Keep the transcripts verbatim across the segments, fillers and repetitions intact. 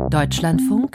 Deutschlandfunk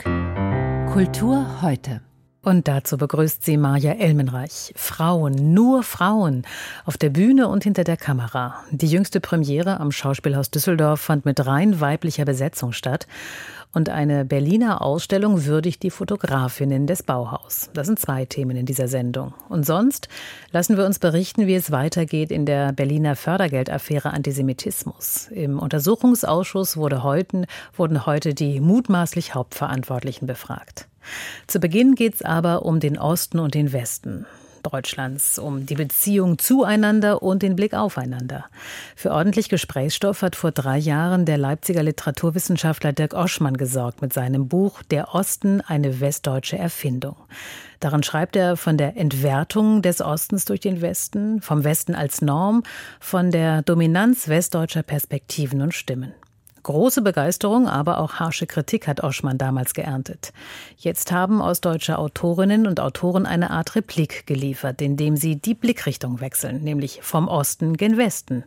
Kultur heute. Und dazu begrüßt sie Maja Elmenreich. Frauen, nur Frauen, auf der Bühne und hinter der Kamera. Die jüngste Premiere am Schauspielhaus Düsseldorf fand mit rein weiblicher Besetzung statt. Und eine Berliner Ausstellung würdigt die Fotografinnen des Bauhaus. Das sind zwei Themen in dieser Sendung. Und sonst lassen wir uns berichten, wie es weitergeht in der Berliner Fördergeldaffäre Antisemitismus. Im Untersuchungsausschuss wurde heute, wurden heute die mutmaßlich Hauptverantwortlichen befragt. Zu Beginn geht es aber um den Osten und den Westen Deutschlands, um die Beziehung zueinander und den Blick aufeinander. Für ordentlich Gesprächsstoff hat vor drei Jahren der Leipziger Literaturwissenschaftler Dirk Oschmann gesorgt mit seinem Buch »Der Osten, eine westdeutsche Erfindung«. Darin schreibt er von der Entwertung des Ostens durch den Westen, vom Westen als Norm, von der Dominanz westdeutscher Perspektiven und Stimmen. Große Begeisterung, aber auch harsche Kritik hat Oschmann damals geerntet. Jetzt haben ostdeutsche Autorinnen und Autoren eine Art Replik geliefert, indem sie die Blickrichtung wechseln, nämlich vom Osten gen Westen.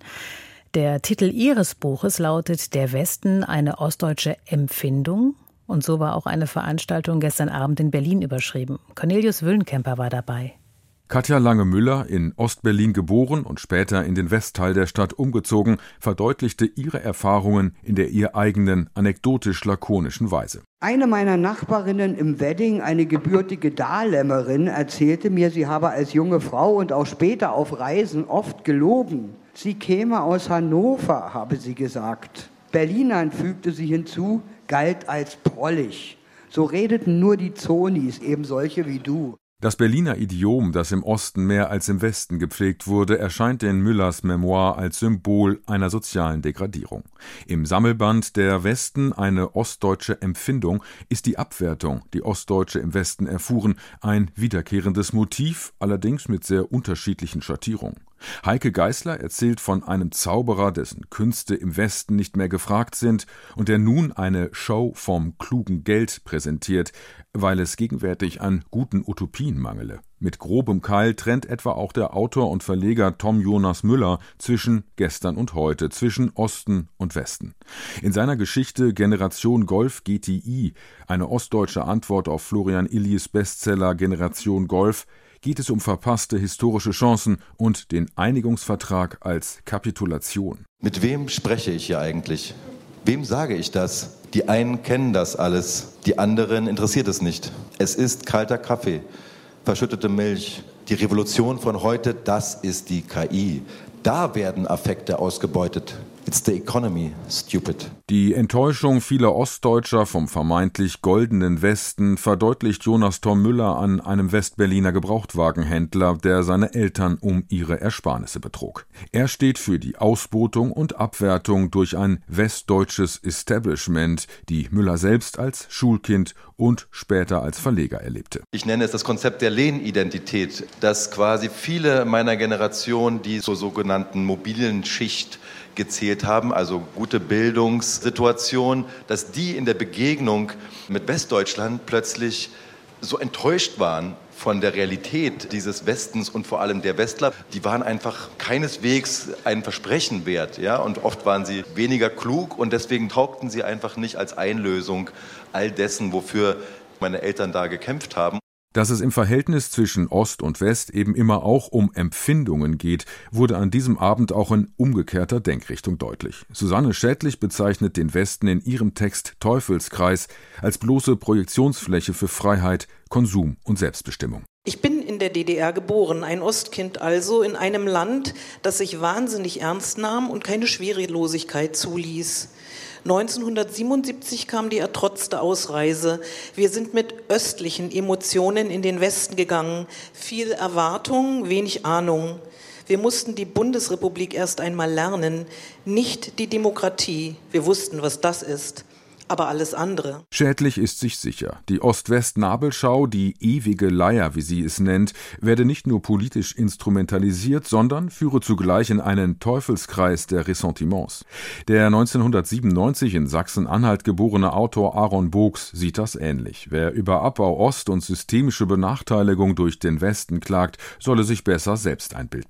Der Titel ihres Buches lautet »Der Westen, eine ostdeutsche Empfindung«. Und so war auch eine Veranstaltung gestern Abend in Berlin überschrieben. Cornelius Wüllenkemper war dabei. Katja Lange-Müller, in Ostberlin geboren und später in den Westteil der Stadt umgezogen, verdeutlichte ihre Erfahrungen in der ihr eigenen, anekdotisch-lakonischen Weise. Eine meiner Nachbarinnen im Wedding, eine gebürtige Dahlemmerin, erzählte mir, sie habe als junge Frau und auch später auf Reisen oft gelogen. Sie käme aus Hannover, habe sie gesagt. Berlinern, fügte sie hinzu, galt als prollig. So redeten nur die Zonis, eben solche wie du. Das Berliner Idiom, das im Osten mehr als im Westen gepflegt wurde, erscheint in Müllers Memoir als Symbol einer sozialen Degradierung. Im Sammelband »Der Westen, eine ostdeutsche Empfindung« ist die Abwertung, die Ostdeutsche im Westen erfuhren, ein wiederkehrendes Motiv, allerdings mit sehr unterschiedlichen Schattierungen. Heike Geisler erzählt von einem Zauberer, dessen Künste im Westen nicht mehr gefragt sind und der nun eine Show vom klugen Geld präsentiert, weil es gegenwärtig an guten Utopien mangele. Mit grobem Keil trennt etwa auch der Autor und Verleger Tom Jonas Müller zwischen Gestern und Heute, zwischen Osten und Westen. In seiner Geschichte Generation Golf G T I, eine ostdeutsche Antwort auf Florian Illies Bestseller Generation Golf, geht es um verpasste historische Chancen und den Einigungsvertrag als Kapitulation. Mit wem spreche ich hier eigentlich? Wem sage ich das? Die einen kennen das alles, die anderen interessiert es nicht. Es ist kalter Kaffee, verschüttete Milch. Die Revolution von heute, das ist die K I. Da werden Affekte ausgebeutet. It's the economy, stupid. Die Enttäuschung vieler Ostdeutscher vom vermeintlich goldenen Westen verdeutlicht Jonas Tom Müller an einem Westberliner Gebrauchtwagenhändler, der seine Eltern um ihre Ersparnisse betrog. Er steht für die Ausbotung und Abwertung durch ein westdeutsches Establishment, die Müller selbst als Schulkind und später als Verleger erlebte. Ich nenne es das Konzept der Lehnidentität, dass quasi viele meiner Generation, die zur sogenannten mobilen Schicht gezählt haben, also gute Bildungssituation, dass die in der Begegnung mit Westdeutschland plötzlich so enttäuscht waren von der Realität dieses Westens und vor allem der Westler. Die waren einfach keineswegs ein Versprechen wert, ja, und oft waren sie weniger klug und deswegen taugten sie einfach nicht als Einlösung all dessen, wofür meine Eltern da gekämpft haben. Dass es im Verhältnis zwischen Ost und West eben immer auch um Empfindungen geht, wurde an diesem Abend auch in umgekehrter Denkrichtung deutlich. Susanne Schädlich bezeichnet den Westen in ihrem Text Teufelskreis als bloße Projektionsfläche für Freiheit, Konsum und Selbstbestimmung. Ich bin in der D D R geboren, ein Ostkind also, in einem Land, das sich wahnsinnig ernst nahm und keine Schwerelosigkeit zuließ. neunzehnhundertsiebenundsiebzig kam die ertrotzte Ausreise. Wir sind mit östlichen Emotionen in den Westen gegangen. Viel Erwartung, wenig Ahnung. Wir mussten die Bundesrepublik erst einmal lernen, nicht die Demokratie. Wir wussten, was das ist. Aber alles andere. Schädlich ist sich sicher. Die Ost-West-Nabelschau, die ewige Leier, wie sie es nennt, werde nicht nur politisch instrumentalisiert, sondern führe zugleich in einen Teufelskreis der Ressentiments. Der neunzehnhundertsiebenundneunzig in Sachsen-Anhalt geborene Autor Aaron Books sieht das ähnlich. Wer über Abbau Ost und systemische Benachteiligung durch den Westen klagt, solle sich besser selbst ein Bild machen.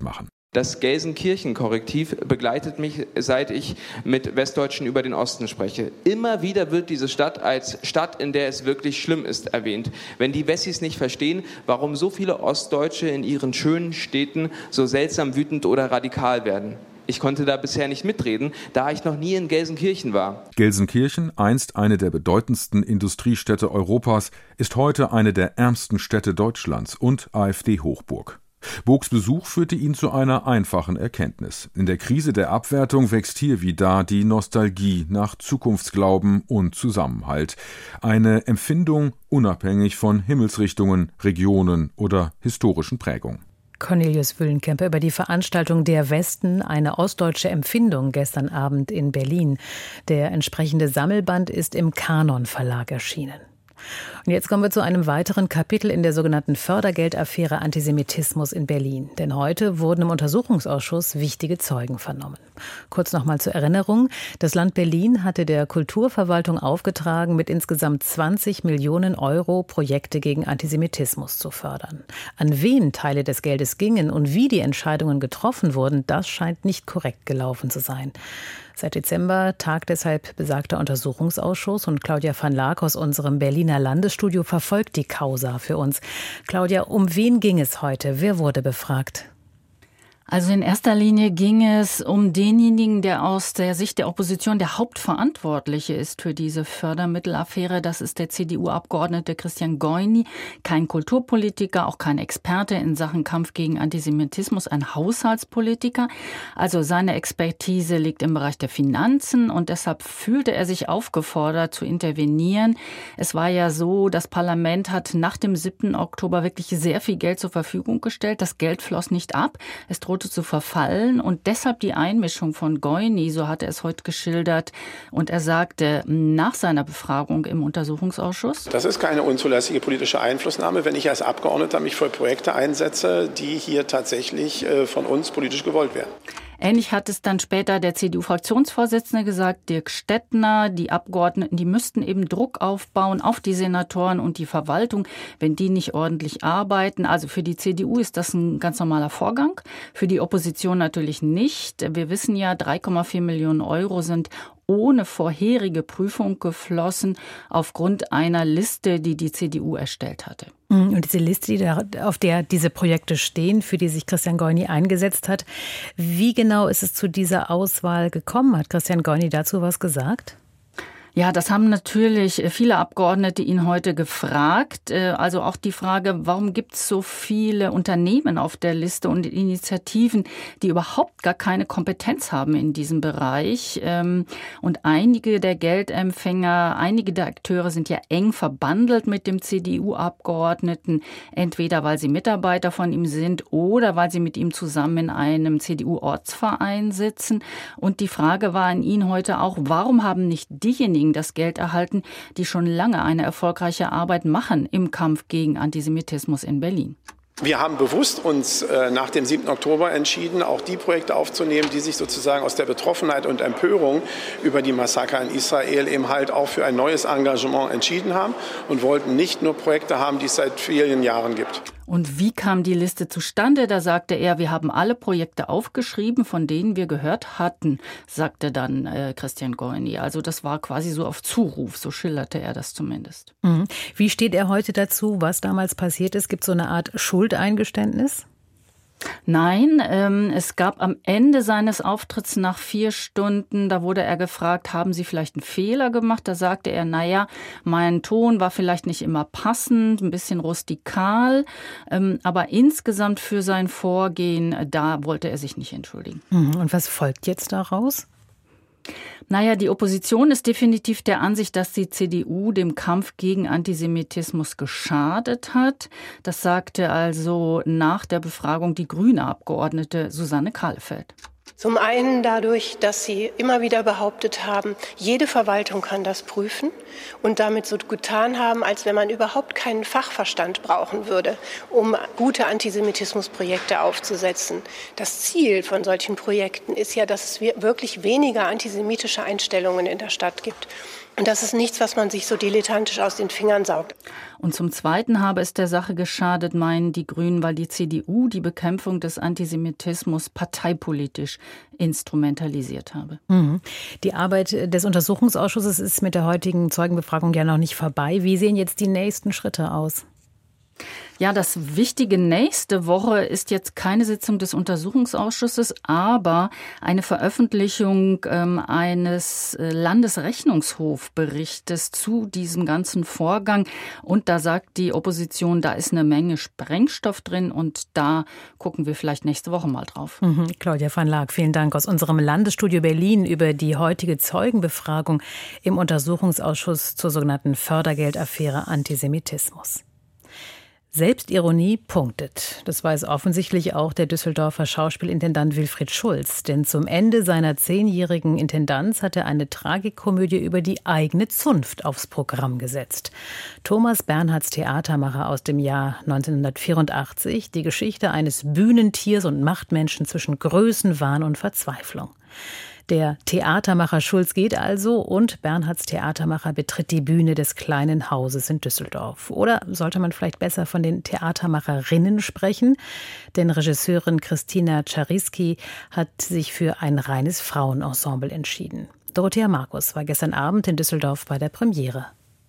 Das Gelsenkirchen-Korrektiv begleitet mich, seit ich mit Westdeutschen über den Osten spreche. Immer wieder wird diese Stadt als Stadt, in der es wirklich schlimm ist, erwähnt. Wenn die Wessis nicht verstehen, warum so viele Ostdeutsche in ihren schönen Städten so seltsam wütend oder radikal werden. Ich konnte da bisher nicht mitreden, da ich noch nie in Gelsenkirchen war. Gelsenkirchen, einst eine der bedeutendsten Industriestädte Europas, ist heute eine der ärmsten Städte Deutschlands und AfD-Hochburg. Boogs Besuch führte ihn zu einer einfachen Erkenntnis. In der Krise der Abwertung wächst hier wie da die Nostalgie nach Zukunftsglauben und Zusammenhalt. Eine Empfindung unabhängig von Himmelsrichtungen, Regionen oder historischen Prägungen. Cornelius Wüllenkemper über die Veranstaltung Der Westen, eine ostdeutsche Empfindung, gestern Abend in Berlin. Der entsprechende Sammelband ist im Kanon Verlag erschienen. Und jetzt kommen wir zu einem weiteren Kapitel in der sogenannten Fördergeldaffäre Antisemitismus in Berlin. Denn heute wurden im Untersuchungsausschuss wichtige Zeugen vernommen. Kurz noch mal zur Erinnerung. Das Land Berlin hatte der Kulturverwaltung aufgetragen, mit insgesamt zwanzig Millionen Euro Projekte gegen Antisemitismus zu fördern. An wen Teile des Geldes gingen und wie die Entscheidungen getroffen wurden, das scheint nicht korrekt gelaufen zu sein. Seit Dezember tagt deshalb besagter Untersuchungsausschuss und Claudia van Laak aus unserem Berliner Landesstudio verfolgt die Causa für uns. Claudia, um wen ging es heute? Wer wurde befragt? Also in erster Linie ging es um denjenigen, der aus der Sicht der Opposition der Hauptverantwortliche ist für diese Fördermittelaffäre. Das ist der C D U-Abgeordnete Christian Goini, kein Kulturpolitiker, auch kein Experte in Sachen Kampf gegen Antisemitismus, ein Haushaltspolitiker. Also seine Expertise liegt im Bereich der Finanzen und deshalb fühlte er sich aufgefordert zu intervenieren. Es war ja so, das Parlament hat nach dem siebten Oktober wirklich sehr viel Geld zur Verfügung gestellt. Das Geld floss nicht ab. Es drohte zu verfallen und deshalb die Einmischung von Goini, so hat er es heute geschildert. Und er sagte nach seiner Befragung im Untersuchungsausschuss: Das ist keine unzulässige politische Einflussnahme, wenn ich als Abgeordneter mich für Projekte einsetze, die hier tatsächlich von uns politisch gewollt werden. Ähnlich hat es dann später der C D U-Fraktionsvorsitzende gesagt, Dirk Stettner. Die Abgeordneten, die müssten eben Druck aufbauen auf die Senatoren und die Verwaltung, wenn die nicht ordentlich arbeiten. Also für die C D U ist das ein ganz normaler Vorgang, für die Opposition natürlich nicht. Wir wissen ja, drei Komma vier Millionen Euro sind ohne vorherige Prüfung geflossen aufgrund einer Liste, die die C D U erstellt hatte. Und diese Liste, die da, auf der diese Projekte stehen, für die sich Christian Goini eingesetzt hat, wie genau ist es zu dieser Auswahl gekommen? Hat Christian Goini dazu was gesagt? Ja, das haben natürlich viele Abgeordnete ihn heute gefragt. Also auch die Frage, warum gibt es so viele Unternehmen auf der Liste und Initiativen, die überhaupt gar keine Kompetenz haben in diesem Bereich. Und einige der Geldempfänger, einige der Akteure sind ja eng verbandelt mit dem C D U-Abgeordneten, entweder weil sie Mitarbeiter von ihm sind oder weil sie mit ihm zusammen in einem C D U-Ortsverein sitzen. Und die Frage war an ihn heute auch, warum haben nicht diejenigen das Geld erhalten, die schon lange eine erfolgreiche Arbeit machen im Kampf gegen Antisemitismus in Berlin? Wir haben bewusst uns äh, nach dem siebten Oktober entschieden, auch die Projekte aufzunehmen, die sich sozusagen aus der Betroffenheit und Empörung über die Massaker in Israel eben halt auch für ein neues Engagement entschieden haben und wollten nicht nur Projekte haben, die es seit vielen Jahren gibt. Und wie kam die Liste zustande? Da sagte er, wir haben alle Projekte aufgeschrieben, von denen wir gehört hatten, sagte dann äh, Christian Goini. Also das war quasi so auf Zuruf, so schilderte er das zumindest. Mhm. Wie steht er heute dazu, was damals passiert ist? Gibt es so eine Art Schuldeingeständnis? Nein, ähm, es gab am Ende seines Auftritts nach vier Stunden, da wurde er gefragt, haben Sie vielleicht einen Fehler gemacht? Da sagte er, naja, mein Ton war vielleicht nicht immer passend, ein bisschen rustikal, ähm, aber insgesamt für sein Vorgehen, da wollte er sich nicht entschuldigen. Und was folgt jetzt daraus? Naja, die Opposition ist definitiv der Ansicht, dass die C D U dem Kampf gegen Antisemitismus geschadet hat. Das sagte also nach der Befragung die grüne Abgeordnete Susanne Kahlefeld. Zum einen dadurch, dass sie immer wieder behauptet haben, jede Verwaltung kann das prüfen und damit so getan haben, als wenn man überhaupt keinen Fachverstand brauchen würde, um gute Antisemitismusprojekte aufzusetzen. Das Ziel von solchen Projekten ist ja, dass es wirklich weniger antisemitische Einstellungen in der Stadt gibt. Und das ist nichts, was man sich so dilettantisch aus den Fingern saugt. Und zum Zweiten habe es der Sache geschadet, meinen die Grünen, weil die C D U die Bekämpfung des Antisemitismus parteipolitisch instrumentalisiert habe. Mhm. Die Arbeit des Untersuchungsausschusses ist mit der heutigen Zeugenbefragung ja noch nicht vorbei. Wie sehen jetzt die nächsten Schritte aus? Ja, das Wichtige nächste Woche ist jetzt keine Sitzung des Untersuchungsausschusses, aber eine Veröffentlichung ähm, eines Landesrechnungshofberichtes zu diesem ganzen Vorgang. Und da sagt die Opposition, da ist eine Menge Sprengstoff drin und da gucken wir vielleicht nächste Woche mal drauf. Mhm. Claudia van Laak, vielen Dank aus unserem Landesstudio Berlin über die heutige Zeugenbefragung im Untersuchungsausschuss zur sogenannten Fördergeldaffäre Antisemitismus. Selbstironie punktet. Das weiß offensichtlich auch der Düsseldorfer Schauspielintendant Wilfried Schulz. Denn zum Ende seiner zehnjährigen Intendanz hat er eine Tragikomödie über die eigene Zunft aufs Programm gesetzt. Thomas Bernhards Theatermacher aus dem Jahr neunzehnhundertvierundachtzig, die Geschichte eines Bühnentiers und Machtmenschen zwischen Größenwahn und Verzweiflung. Der Theatermacher Schulz geht also und Bernhards Theatermacher betritt die Bühne des kleinen Hauses in Düsseldorf. Oder sollte man vielleicht besser von den Theatermacherinnen sprechen? Denn Regisseurin Christina Czariski hat sich für ein reines Frauenensemble entschieden. Dorothea Markus war gestern Abend in Düsseldorf bei der Premiere.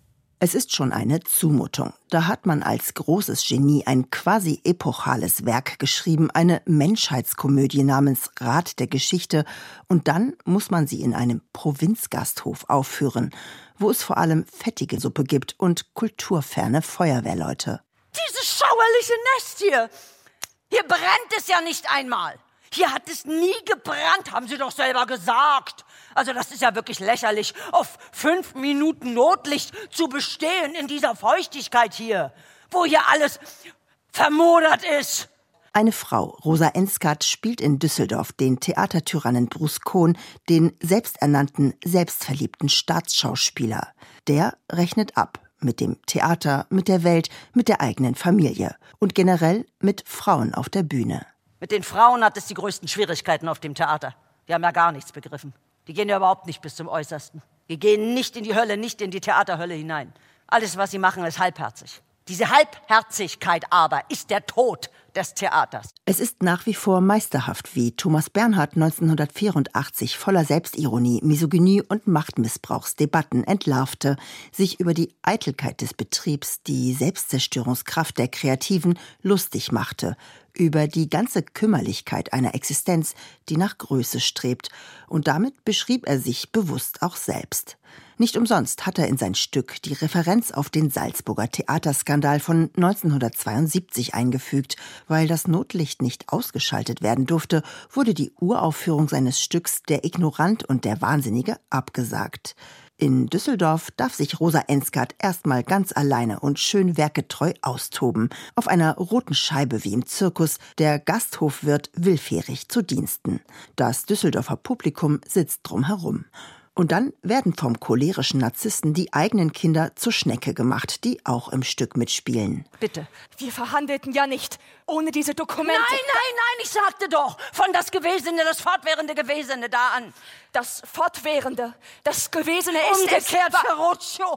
Es ist schon eine Zumutung. Da hat man als großes Genie ein quasi epochales Werk geschrieben, eine Menschheitskomödie namens Rat der Geschichte. Und dann muss man sie in einem Provinzgasthof aufführen, wo es vor allem fettige Suppe gibt und kulturferne Feuerwehrleute. Dieses schauerliche Nest hier! Hier brennt es ja nicht einmal. Hier hat es nie gebrannt, haben Sie doch selber gesagt. Also das ist ja wirklich lächerlich, auf fünf Minuten Notlicht zu bestehen in dieser Feuchtigkeit hier, wo hier alles vermodert ist. Eine Frau, Rosa Enskat, spielt in Düsseldorf den Theatertyrannen Bruce Kohn, den selbsternannten, selbstverliebten Staatsschauspieler. Der rechnet ab mit dem Theater, mit der Welt, mit der eigenen Familie und generell mit Frauen auf der Bühne. Mit den Frauen hat es die größten Schwierigkeiten auf dem Theater. Die haben ja gar nichts begriffen. Die gehen ja überhaupt nicht bis zum Äußersten. Die gehen nicht in die Hölle, nicht in die Theaterhölle hinein. Alles, was sie machen, ist halbherzig. Diese Halbherzigkeit aber ist der Tod des Theaters. Es ist nach wie vor meisterhaft, wie Thomas Bernhard neunzehnhundertvierundachtzig voller Selbstironie, Misogynie und Machtmissbrauchsdebatten entlarvte, sich über die Eitelkeit des Betriebs, die Selbstzerstörungskraft der Kreativen lustig machte, über die ganze Kümmerlichkeit einer Existenz, die nach Größe strebt. Und damit beschrieb er sich bewusst auch selbst. Nicht umsonst hat er in sein Stück die Referenz auf den Salzburger Theaterskandal von neunzehnhundertzweiundsiebzig eingefügt. Weil das Notlicht nicht ausgeschaltet werden durfte, wurde die Uraufführung seines Stücks Der Ignorant und der Wahnsinnige abgesagt. In Düsseldorf darf sich Rosa Enskat erstmal ganz alleine und schön werketreu austoben. Auf einer roten Scheibe wie im Zirkus, der Gasthofwirt willfährig zu Diensten. Das Düsseldorfer Publikum sitzt drumherum. Und dann werden vom cholerischen Narzissten die eigenen Kinder zur Schnecke gemacht, die auch im Stück mitspielen. Bitte. Wir verhandelten ja nicht ohne diese Dokumente. Nein, nein, nein, ich sagte doch, von das Gewesene, das fortwährende Gewesene da an. Das Fortwährende, das Gewesene ist umgekehrt, es. Ferruccio,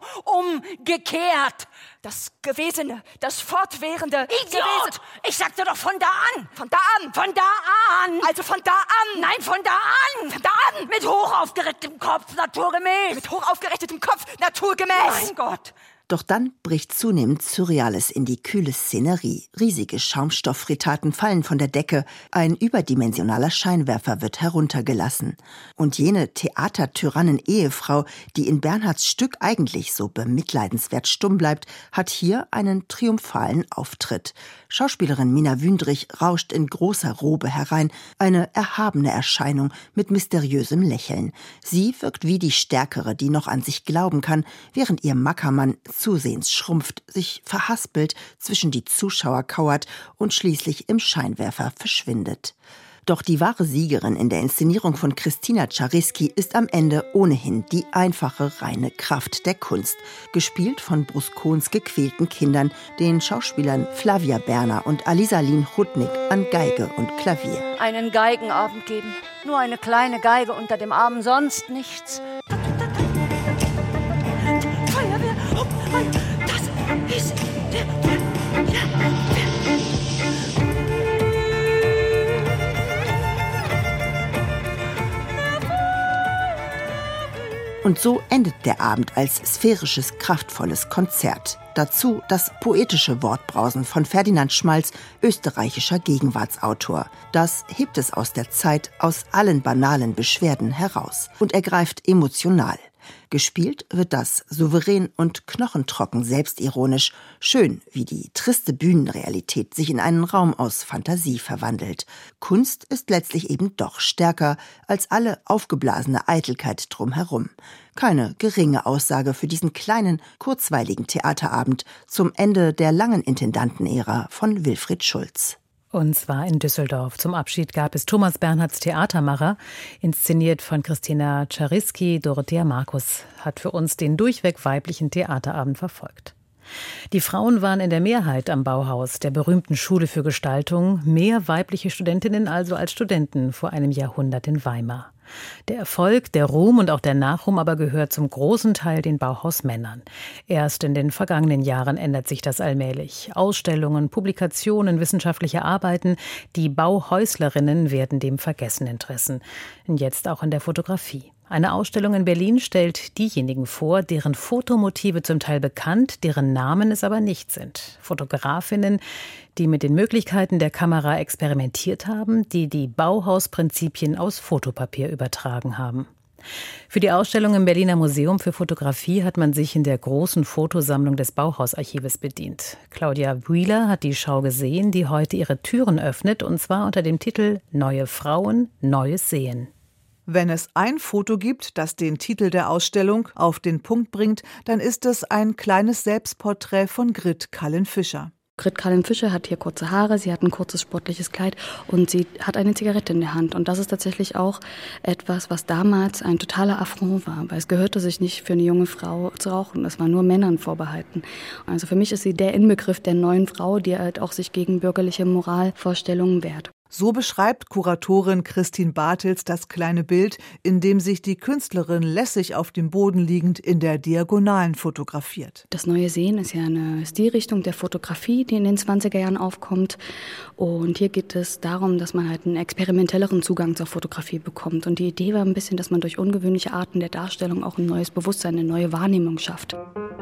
umgekehrt. Das Gewesene, das Fortwährende. Idiot! Ich sagte doch von da an. Von da an. Von da an. Also von da an. Nein, von da an. Von da an. Mit hoch aufgerichtetem Kopf, naturgemäß. Mit hoch aufgerichtetem Kopf, naturgemäß. Mein Gott. Doch dann bricht zunehmend Surreales in die kühle Szenerie. Riesige Schaumstofffritaten fallen von der Decke, ein überdimensionaler Scheinwerfer wird heruntergelassen. Und jene Theatertyrannen-Ehefrau, die in Bernhards Stück eigentlich so bemitleidenswert stumm bleibt, hat hier einen triumphalen Auftritt. Schauspielerin Mina Wündrich rauscht in großer Robe herein, eine erhabene Erscheinung mit mysteriösem Lächeln. Sie wirkt wie die Stärkere, die noch an sich glauben kann, während ihr Mackermann zusehends schrumpft, sich verhaspelt, zwischen die Zuschauer kauert und schließlich im Scheinwerfer verschwindet. Doch die wahre Siegerin in der Inszenierung von Christina Czariski ist am Ende ohnehin die einfache, reine Kraft der Kunst. Gespielt von Bruce Kohns gequälten Kindern, den Schauspielern Flavia Berner und Alisalin Rudnick an Geige und Klavier. Einen Geigenabend geben. Nur eine kleine Geige unter dem Arm, sonst nichts. Und so endet der Abend als sphärisches, kraftvolles Konzert. Dazu das poetische Wortbrausen von Ferdinand Schmalz, österreichischer Gegenwartsautor. Das hebt es aus der Zeit, aus allen banalen Beschwerden heraus und ergreift emotional. Gespielt wird das souverän und knochentrocken selbstironisch, schön, wie die triste Bühnenrealität sich in einen Raum aus Fantasie verwandelt. Kunst ist letztlich eben doch stärker als alle aufgeblasene Eitelkeit drumherum. Keine geringe Aussage für diesen kleinen, kurzweiligen Theaterabend zum Ende der langen Intendantenära von Wilfried Schulz. Und zwar in Düsseldorf. Zum Abschied gab es Thomas Bernhards Theatermacher, inszeniert von Christina Czariski. Dorothea Markus hat für uns den durchweg weiblichen Theaterabend verfolgt. Die Frauen waren in der Mehrheit am Bauhaus, der berühmten Schule für Gestaltung, mehr weibliche Studentinnen also als Studenten vor einem Jahrhundert in Weimar. Der Erfolg, der Ruhm und auch der Nachruhm aber gehört zum großen Teil den Bauhausmännern. Erst in den vergangenen Jahren ändert sich das allmählich. Ausstellungen, Publikationen, wissenschaftliche Arbeiten, die Bauhäuslerinnen werden dem vergessenen Interessen. Jetzt auch in der Fotografie. Eine Ausstellung in Berlin stellt diejenigen vor, deren Fotomotive zum Teil bekannt, deren Namen es aber nicht sind. Fotografinnen, die mit den Möglichkeiten der Kamera experimentiert haben, die die Bauhausprinzipien aus Fotopapier übertragen haben. Für die Ausstellung im Berliner Museum für Fotografie hat man sich in der großen Fotosammlung des Bauhausarchives bedient. Claudia Wheeler hat die Schau gesehen, die heute ihre Türen öffnet, und zwar unter dem Titel »Neue Frauen, neues Sehen«. Wenn es ein Foto gibt, das den Titel der Ausstellung auf den Punkt bringt, dann ist es ein kleines Selbstporträt von Grit Kallen-Fischer. Grit Kallen-Fischer hat hier kurze Haare, sie hat ein kurzes sportliches Kleid und sie hat eine Zigarette in der Hand. Und das ist tatsächlich auch etwas, was damals ein totaler Affront war, weil es gehörte sich nicht für eine junge Frau zu rauchen. Es war nur Männern vorbehalten. Also für mich ist sie der Inbegriff der neuen Frau, die halt auch sich gegen bürgerliche Moralvorstellungen wehrt. So beschreibt Kuratorin Christine Bartels das kleine Bild, in dem sich die Künstlerin lässig auf dem Boden liegend in der Diagonalen fotografiert. Das neue Sehen ist ja eine Stilrichtung der Fotografie, die in den zwanziger Jahren aufkommt. Und hier geht es darum, dass man halt einen experimentelleren Zugang zur Fotografie bekommt. Und die Idee war ein bisschen, dass man durch ungewöhnliche Arten der Darstellung auch ein neues Bewusstsein, eine neue Wahrnehmung schafft.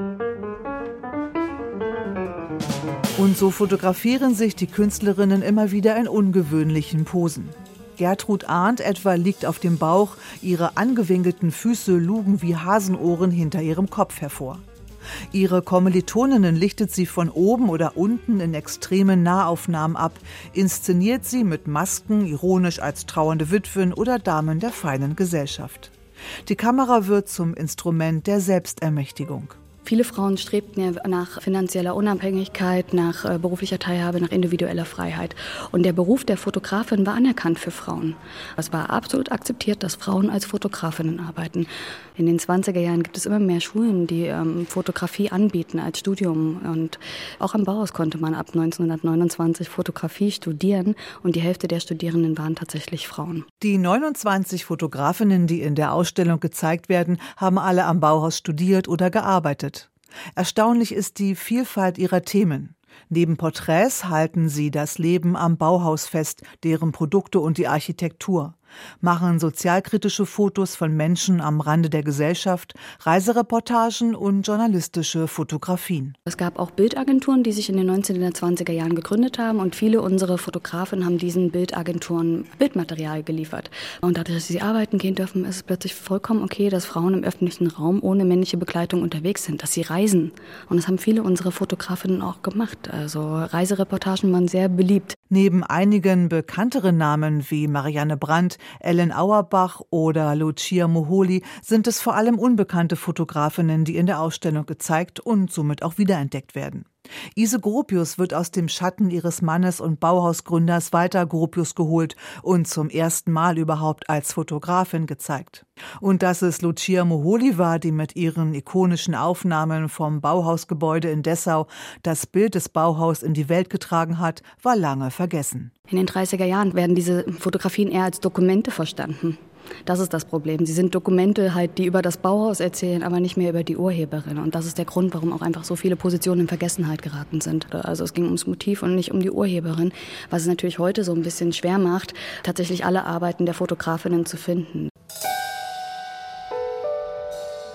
Und so fotografieren sich die Künstlerinnen immer wieder in ungewöhnlichen Posen. Gertrud Arndt etwa liegt auf dem Bauch, ihre angewinkelten Füße lugen wie Hasenohren hinter ihrem Kopf hervor. Ihre Kommilitoninnen lichtet sie von oben oder unten in extremen Nahaufnahmen ab, inszeniert sie mit Masken, ironisch als trauernde Witwen oder Damen der feinen Gesellschaft. Die Kamera wird zum Instrument der Selbstermächtigung. Viele Frauen strebten ja nach finanzieller Unabhängigkeit, nach äh, beruflicher Teilhabe, nach individueller Freiheit. Und der Beruf der Fotografin war anerkannt für Frauen. Es war absolut akzeptiert, dass Frauen als Fotografinnen arbeiten. In den zwanziger Jahren gibt es immer mehr Schulen, die ähm, Fotografie anbieten als Studium. Und auch am Bauhaus konnte man ab neunzehnhundertneunundzwanzig Fotografie studieren. Und die Hälfte der Studierenden waren tatsächlich Frauen. Die neunundzwanzig Fotografinnen, die in der Ausstellung gezeigt werden, haben alle am Bauhaus studiert oder gearbeitet. Erstaunlich ist die Vielfalt ihrer Themen. Neben Porträts halten sie das Leben am Bauhaus fest, deren Produkte und die Architektur, machen sozialkritische Fotos von Menschen am Rande der Gesellschaft, Reisereportagen und journalistische Fotografien. Es gab auch Bildagenturen, die sich in den neunzehnhundertzwanziger Jahren gegründet haben, und viele unserer Fotografen haben diesen Bildagenturen Bildmaterial geliefert. Und dadurch, dass sie arbeiten gehen dürfen, ist es plötzlich vollkommen okay, dass Frauen im öffentlichen Raum ohne männliche Begleitung unterwegs sind, dass sie reisen. Und das haben viele unserer Fotografinnen auch gemacht. Also Reisereportagen waren sehr beliebt. Neben einigen bekannteren Namen wie Marianne Brandt, Ellen Auerbach oder Lucia Moholi sind es vor allem unbekannte Fotografinnen, die in der Ausstellung gezeigt und somit auch wiederentdeckt werden. Ise Gropius wird aus dem Schatten ihres Mannes und Bauhausgründers Walter Gropius geholt und zum ersten Mal überhaupt als Fotografin gezeigt. Und dass es Lucia Moholi war, die mit ihren ikonischen Aufnahmen vom Bauhausgebäude in Dessau das Bild des Bauhaus in die Welt getragen hat, war lange vergessen. In den dreißiger Jahren werden diese Fotografien eher als Dokumente verstanden. Das ist das Problem. Sie sind Dokumente halt, die über das Bauhaus erzählen, aber nicht mehr über die Urheberin. Und das ist der Grund, warum auch einfach so viele Positionen in Vergessenheit geraten sind. Also es ging ums Motiv und nicht um die Urheberin, was es natürlich heute so ein bisschen schwer macht, tatsächlich alle Arbeiten der Fotografinnen zu finden.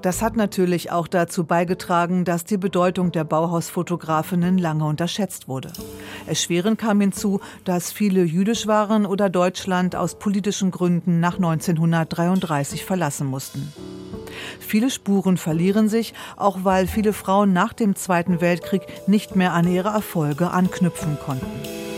Das hat natürlich auch dazu beigetragen, dass die Bedeutung der Bauhausfotografinnen lange unterschätzt wurde. Erschwerend kam hinzu, dass viele jüdisch waren oder Deutschland aus politischen Gründen nach neunzehnhundertdreiunddreißig verlassen mussten. Viele Spuren verlieren sich, auch weil viele Frauen nach dem Zweiten Weltkrieg nicht mehr an ihre Erfolge anknüpfen konnten.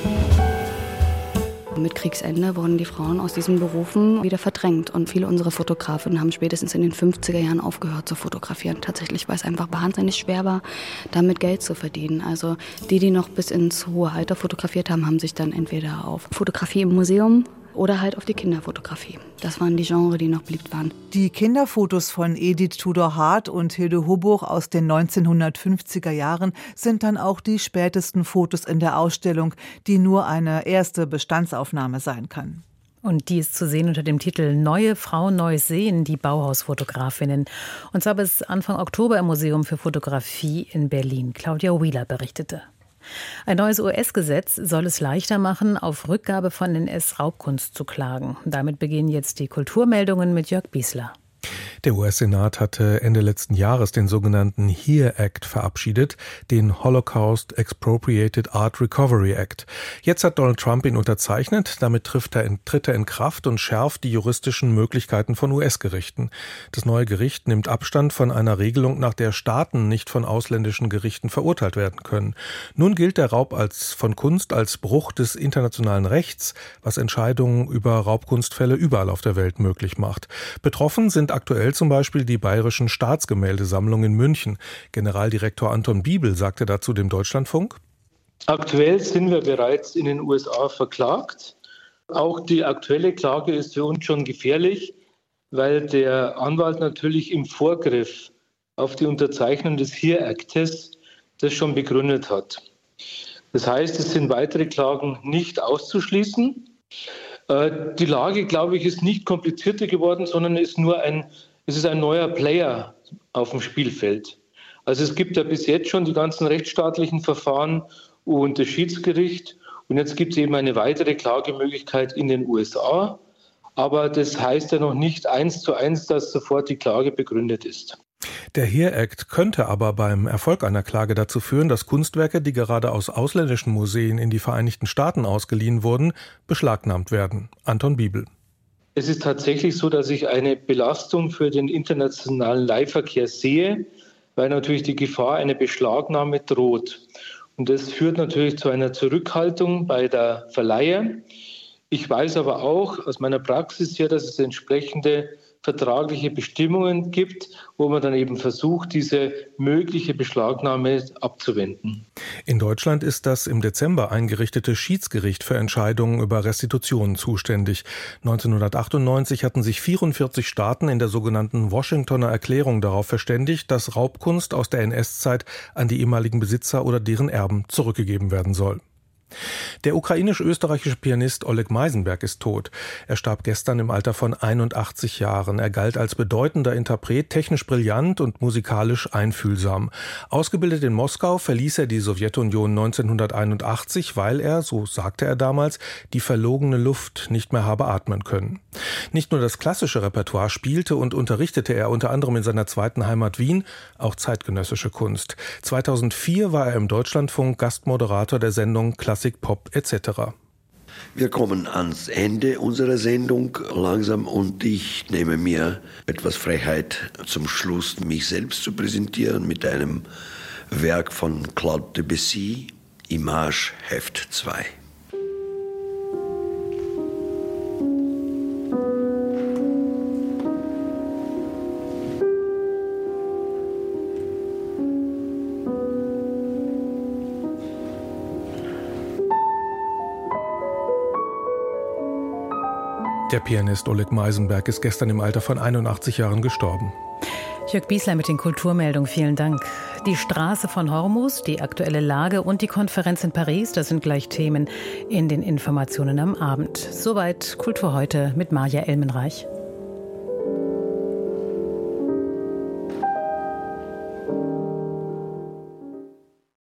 Mit Kriegsende wurden die Frauen aus diesen Berufen wieder verdrängt. Und viele unserer Fotografinnen haben spätestens in den fünfziger Jahren aufgehört zu fotografieren. Tatsächlich, weil es einfach wahnsinnig schwer war, damit Geld zu verdienen. Also die, die noch bis ins hohe Alter fotografiert haben, haben sich dann entweder auf Fotografie im Museum oder halt auf die Kinderfotografie. Das waren die Genres, die noch beliebt waren. Die Kinderfotos von Edith Tudor-Hart und Hilde Hobbuch aus den neunzehnhundertfünfziger Jahren sind dann auch die spätesten Fotos in der Ausstellung, die nur eine erste Bestandsaufnahme sein kann. Und die ist zu sehen unter dem Titel Neue Frauen, Neues Sehen, die Bauhausfotografinnen. Und zwar bis Anfang Oktober im Museum für Fotografie in Berlin. Claudia Wheeler berichtete. Ein neues U S-Gesetz soll es leichter machen, auf Rückgabe von N S-Raubkunst zu klagen. Damit beginnen jetzt die Kulturmeldungen mit Jörg Biesler. Der U S-Senat hatte Ende letzten Jahres den sogenannten HERE Act verabschiedet, den Holocaust Expropriated Art Recovery Act. Jetzt hat Donald Trump ihn unterzeichnet, damit trifft er in, tritt er in Kraft und schärft die juristischen Möglichkeiten von U S-Gerichten. Das neue Gericht nimmt Abstand von einer Regelung, nach der Staaten nicht von ausländischen Gerichten verurteilt werden können. Nun gilt der Raub als, von Kunst als Bruch des internationalen Rechts, was Entscheidungen über Raubkunstfälle überall auf der Welt möglich macht. Betroffen sind aktuell zum Beispiel die Bayerischen Staatsgemäldesammlung in München. Generaldirektor Anton Biebel sagte dazu dem Deutschlandfunk: Aktuell sind wir bereits in den U S A verklagt. Auch die aktuelle Klage ist für uns schon gefährlich, weil der Anwalt natürlich im Vorgriff auf die Unterzeichnung des HERE Actes das schon begründet hat. Das heißt, es sind weitere Klagen nicht auszuschließen. Die Lage, glaube ich, ist nicht komplizierter geworden, sondern ist nur ein, es ist ein neuer Player auf dem Spielfeld. Also es gibt ja bis jetzt schon die ganzen rechtsstaatlichen Verfahren und das Schiedsgericht. Und jetzt gibt es eben eine weitere Klagemöglichkeit in den U S A. Aber das heißt ja noch nicht eins zu eins, dass sofort die Klage begründet ist. Der HERE Act könnte aber beim Erfolg einer Klage dazu führen, dass Kunstwerke, die gerade aus ausländischen Museen in die Vereinigten Staaten ausgeliehen wurden, beschlagnahmt werden. Anton Biebel. Es ist tatsächlich so, dass ich eine Belastung für den internationalen Leihverkehr sehe, weil natürlich die Gefahr einer Beschlagnahme droht. Und das führt natürlich zu einer Zurückhaltung bei der Verleihe. Ich weiß aber auch aus meiner Praxis her, dass es entsprechende vertragliche Bestimmungen gibt, wo man dann eben versucht, diese mögliche Beschlagnahme abzuwenden. In Deutschland ist das im Dezember eingerichtete Schiedsgericht für Entscheidungen über Restitutionen zuständig. neunzehnhundertachtundneunzig hatten sich vierundvierzig Staaten in der sogenannten Washingtoner Erklärung darauf verständigt, dass Raubkunst aus der N S-Zeit an die ehemaligen Besitzer oder deren Erben zurückgegeben werden soll. Der ukrainisch-österreichische Pianist Oleg Meisenberg ist tot. Er starb gestern im Alter von einundachtzig Jahren. Er galt als bedeutender Interpret, technisch brillant und musikalisch einfühlsam. Ausgebildet in Moskau verließ er die Sowjetunion neunzehnhunderteinundachtzig, weil er, so sagte er damals, die verlogene Luft nicht mehr habe atmen können. Nicht nur das klassische Repertoire spielte und unterrichtete er unter anderem in seiner zweiten Heimat Wien, auch zeitgenössische Kunst. zweitausendvier war er im Deutschlandfunk Gastmoderator der Sendung Klassik Pop et cetera. Wir kommen ans Ende unserer Sendung langsam und ich nehme mir etwas Freiheit zum Schluss, mich selbst zu präsentieren mit einem Werk von Claude Debussy, Image Heft zwei. Der Pianist Oleg Meisenberg ist gestern im Alter von einundachtzig Jahren gestorben. Jörg Biesler mit den Kulturmeldungen, vielen Dank. Die Straße von Hormuz, die aktuelle Lage und die Konferenz in Paris, das sind gleich Themen in den Informationen am Abend. Soweit Kultur heute mit Maja Elmenreich.